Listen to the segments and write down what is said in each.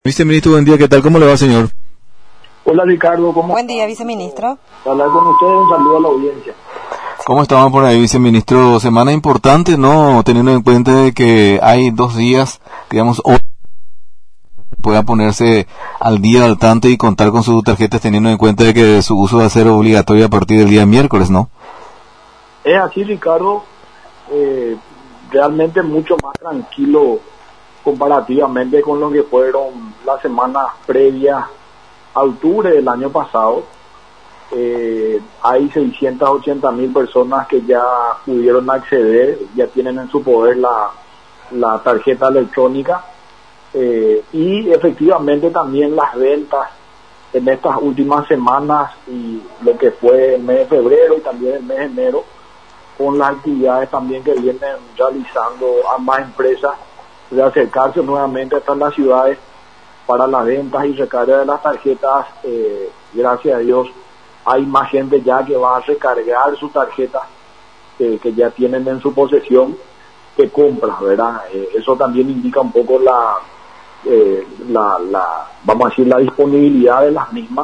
Viceministro, buen día, ¿qué tal? ¿Cómo le va, señor? Hola Ricardo, ¿cómo Buen día, viceministro. hablar con ustedes? Un saludo a la audiencia. ¿Cómo estamos por ahí, viceministro? Semana importante, ¿no? Teniendo en cuenta de que hay 2 días, digamos, hoy pueda ponerse al día, al tanto y contar con sus tarjetas, teniendo en cuenta de que su uso va a ser obligatorio a partir del día miércoles, ¿no? Es así, Ricardo, realmente mucho más tranquilo comparativamente con lo que fueron las semanas previas a octubre del año pasado. Hay 680.000 personas que ya pudieron acceder, ya tienen en su poder la tarjeta electrónica, y efectivamente también las ventas en estas últimas semanas y lo que fue el mes de febrero y también el mes de enero, con las actividades también que vienen realizando ambas empresas de acercarse nuevamente hasta las ciudades para las ventas y recarga de las tarjetas. Gracias a Dios hay más gente ya que va a recargar sus tarjetas que ya tienen en su posesión que compras, ¿verdad? Eso también indica un poco vamos a decir, la disponibilidad de las mismas.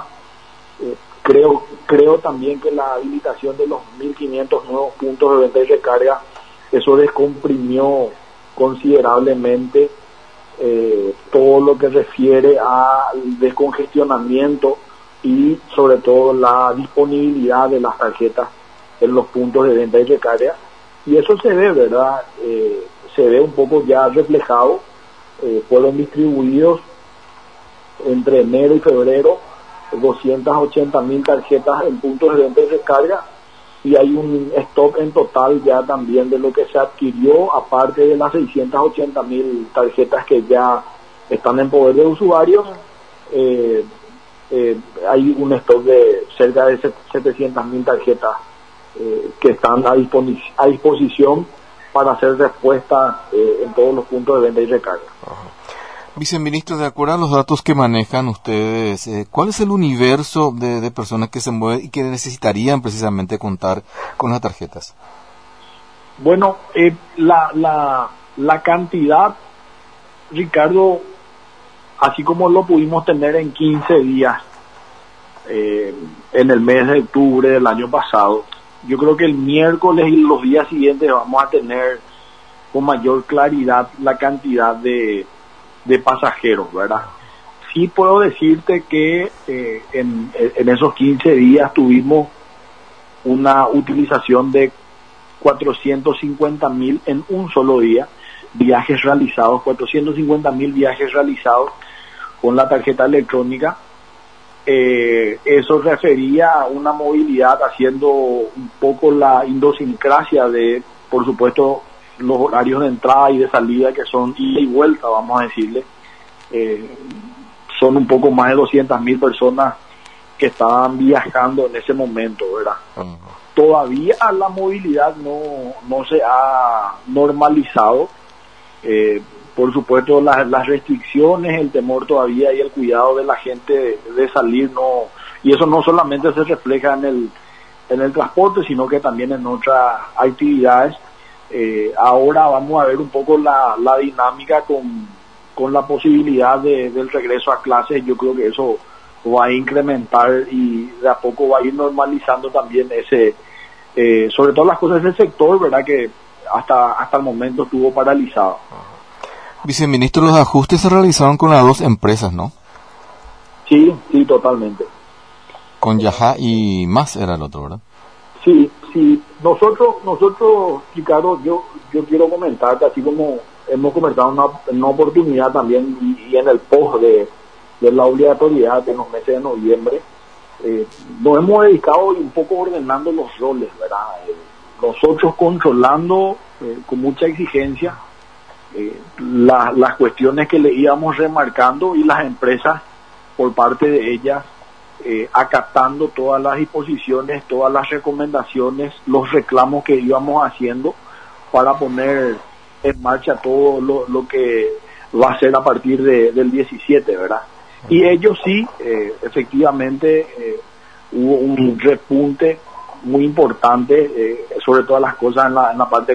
Creo también que la habilitación de los 1.500 nuevos puntos de venta y recarga, eso descomprimió considerablemente todo lo que refiere al descongestionamiento y sobre todo la disponibilidad de las tarjetas en los puntos de venta y recarga, y eso se ve, ¿verdad? Se ve un poco ya reflejado. Fueron distribuidos entre enero y febrero 280.000 tarjetas en puntos de venta y recarga, y hay un stock en total ya también de lo que se adquirió, aparte de las 680.000 tarjetas que ya están en poder de usuarios. Hay un stock de cerca de 700.000 tarjetas que están a disposición para hacer respuesta en todos los puntos de venta y recarga. Viceministro, de acuerdo a los datos que manejan ustedes, ¿cuál es el universo de personas que se mueven y que necesitarían precisamente contar con las tarjetas? Bueno, la cantidad, Ricardo, así como lo pudimos tener en 15 días en el mes de octubre del año pasado, yo creo que el miércoles y los días siguientes vamos a tener con mayor claridad la cantidad de pasajeros, ¿verdad? Sí puedo decirte que en esos 15 días tuvimos una utilización de 450.000 en un solo día, viajes realizados, 450.000 viajes realizados con la tarjeta electrónica. Eso refería a una movilidad haciendo un poco la idiosincrasia de, por supuesto, los horarios de entrada y de salida, que son ida y vuelta, vamos a decirle. Son un poco más de 200.000 personas que estaban viajando en ese momento, ¿verdad? Uh-huh. Todavía la movilidad no se ha normalizado. Por supuesto, las restricciones, el temor todavía y el cuidado de la gente de salir, y eso no solamente se refleja en el transporte, sino que también en otras actividades. Ahora vamos a ver un poco la dinámica con la posibilidad del regreso a clases. Yo creo que eso va a incrementar y de a poco va a ir normalizando también sobre todo las cosas del sector, ¿verdad? Que hasta el momento estuvo paralizado. Viceministro, los ajustes se realizaron con las 2 empresas, ¿no? Sí, totalmente. Con Yaha y más era el otro, ¿verdad? Sí. Nosotros, Ricardo, yo quiero comentarte, así como hemos comentado en una oportunidad también y en el post de la obligatoriedad en los meses de noviembre, nos hemos dedicado un poco ordenando los roles, ¿verdad? Nosotros controlando con mucha exigencia las cuestiones que le íbamos remarcando, y las empresas por parte de ellas acatando todas las disposiciones, todas las recomendaciones, los reclamos que íbamos haciendo para poner en marcha todo lo que va a ser a partir del 17, ¿verdad? Y ellos sí, efectivamente, hubo un repunte muy importante, sobre todas las cosas en la parte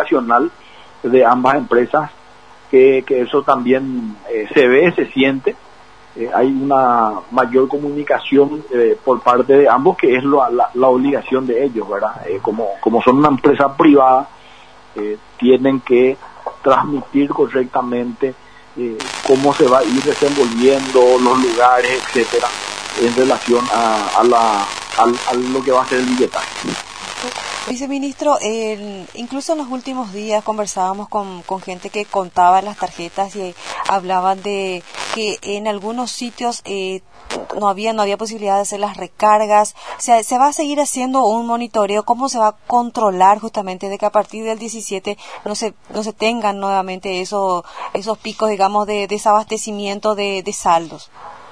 comunicacional de ambas empresas, que eso también se ve, se siente, hay una mayor comunicación por parte de ambos, que es la obligación de ellos, ¿verdad? Como son una empresa privada, tienen que transmitir correctamente cómo se va a ir desenvolviendo los lugares, etcétera, en relación a lo que va a ser el billetaje. Viceministro, incluso en los últimos días conversábamos con gente que contaba las tarjetas y hablaban de que en algunos sitios no había posibilidad de hacer las recargas. Se va a seguir haciendo un monitoreo. ¿Cómo se va a controlar justamente de que a partir del 17 no se tengan nuevamente esos picos, digamos, de desabastecimiento de saldos?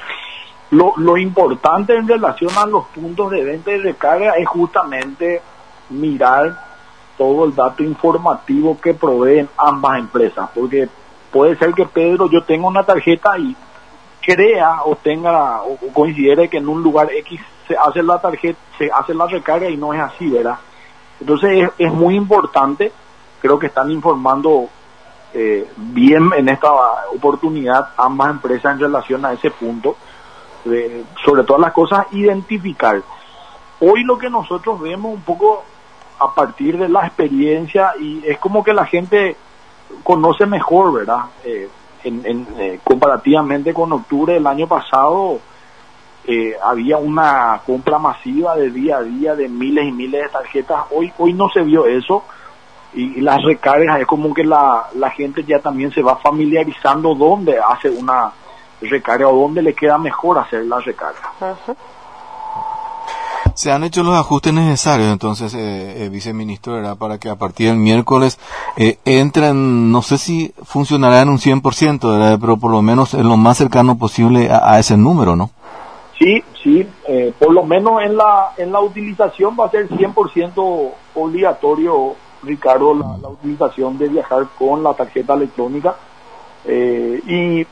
Lo importante en relación a los puntos de venta y recarga es justamente mirar todo el dato informativo que proveen ambas empresas, porque puede ser que Pedro, yo tenga una tarjeta y crea o considere que en un lugar X se hace la recarga y no es así, ¿verdad? Entonces es muy importante, creo que están informando bien en esta oportunidad ambas empresas en relación a ese punto, sobre todas las cosas, identificar. Hoy lo que nosotros vemos un poco a partir de la experiencia, y es como que la gente conoce mejor, ¿verdad? Comparativamente con octubre del año pasado, había una compra masiva de día a día de miles y miles de tarjetas. Hoy no se vio eso, y las recargas es como que la gente ya también se va familiarizando dónde hace una recarga o dónde le queda mejor hacer la recarga. Uh-huh. Se han hecho los ajustes necesarios, entonces, viceministro, ¿verdad? Para que a partir del miércoles entren, no sé si funcionará en un 100%, ¿verdad? Pero por lo menos en lo más cercano posible a ese número, ¿no? Sí, por lo menos en la utilización va a ser 100% obligatorio, Ricardo, la utilización de viajar con la tarjeta electrónica, y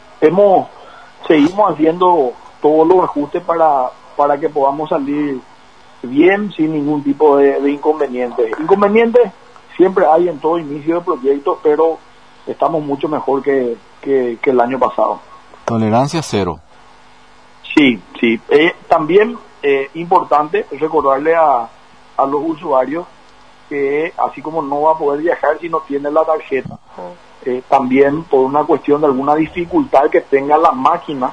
seguimos haciendo todos los ajustes para que podamos salir bien, sin ningún tipo de inconveniente. Inconvenientes siempre hay en todo inicio de proyecto, pero estamos mucho mejor que el año pasado. Tolerancia cero. Sí. También importante recordarle a los usuarios que así como no va a poder viajar si no tiene la tarjeta, también por una cuestión de alguna dificultad que tenga la máquina,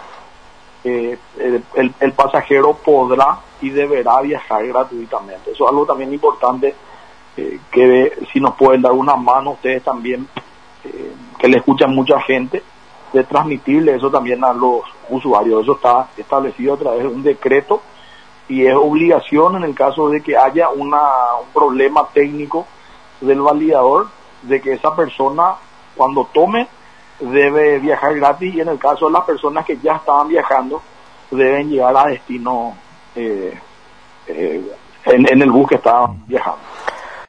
el pasajero podrá y deberá viajar gratuitamente. Eso es algo también importante, que si nos pueden dar una mano ustedes también, que le escuchan mucha gente, de transmitirle eso también a los usuarios. Eso está establecido a través de un decreto, y es obligación en el caso de que haya un problema técnico del validador, de que esa persona, cuando tome, debe viajar gratis, y en el caso de las personas que ya estaban viajando, deben llegar a destino en el bus que estaban viajando.